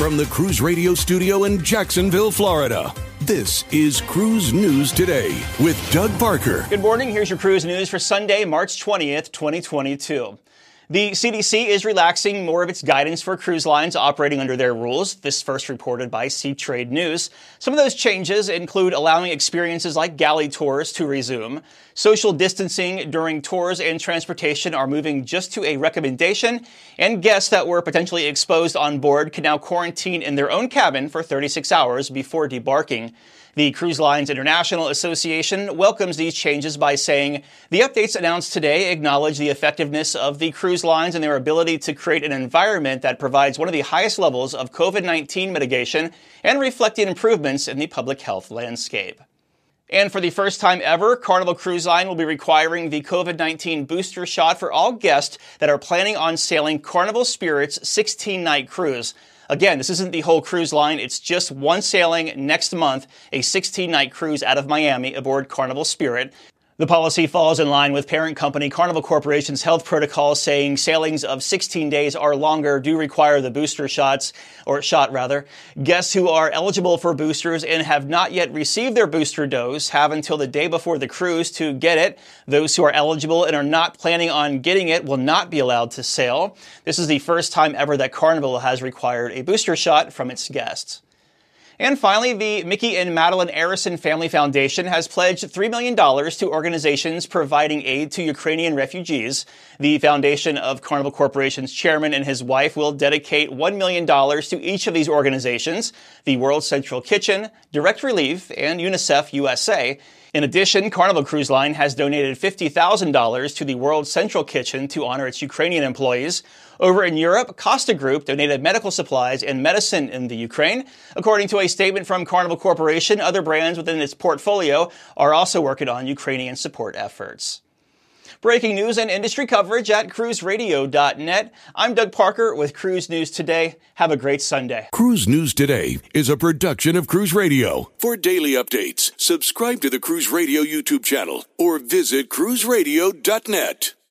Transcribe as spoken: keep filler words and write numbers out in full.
From the Cruise Radio studio in Jacksonville, Florida, this is Cruise News Today with Doug Parker. Good morning. Here's your cruise news for Sunday, March twentieth, twenty twenty-two. The C D C is relaxing more of its guidance for cruise lines operating under their rules. This first reported by Seatrade News. Some of those changes include allowing experiences like galley tours to resume. Social distancing during tours and transportation are moving just to a recommendation, and guests that were potentially exposed on board can now quarantine in their own cabin for thirty-six hours before debarking. The Cruise Lines International Association welcomes these changes by saying the updates announced today acknowledge the effectiveness of the cruise lines and their ability to create an environment that provides one of the highest levels of COVID nineteen mitigation and reflecting improvements in the public health landscape. And for the first time ever, Carnival Cruise Line will be requiring the COVID nineteen booster shot for all guests that are planning on sailing Carnival Spirit's sixteen-night cruise. Again, this isn't the whole cruise line. It's just one sailing next month, a sixteen-night cruise out of Miami aboard Carnival Spirit. The policy falls in line with parent company Carnival Corporation's health protocol, saying sailings of sixteen days or longer do require the booster shots, or shot rather. Guests who are eligible for boosters and have not yet received their booster dose have until the day before the cruise to get it. Those who are eligible and are not planning on getting it will not be allowed to sail. This is the first time ever that Carnival has required a booster shot from its guests. And finally, the Mickey and Madeline Arison Family Foundation has pledged three million dollars to organizations providing aid to Ukrainian refugees. The foundation of Carnival Corporation's chairman and his wife will dedicate one million dollars to each of these organizations, the World Central Kitchen, Direct Relief, and UNICEF U S A. In addition, Carnival Cruise Line has donated fifty thousand dollars to the World Central Kitchen to honor its Ukrainian employees. Over in Europe, Costa Group donated medical supplies and medicine in the Ukraine. According to a statement from Carnival Corporation, other brands within its portfolio are also working on Ukrainian support efforts. Breaking news and industry coverage at cruise radio dot net. I'm Doug Parker with Cruise News Today. Have a great Sunday. Cruise News Today is a production of Cruise Radio. For daily updates, subscribe to the Cruise Radio YouTube channel or visit cruise radio dot net.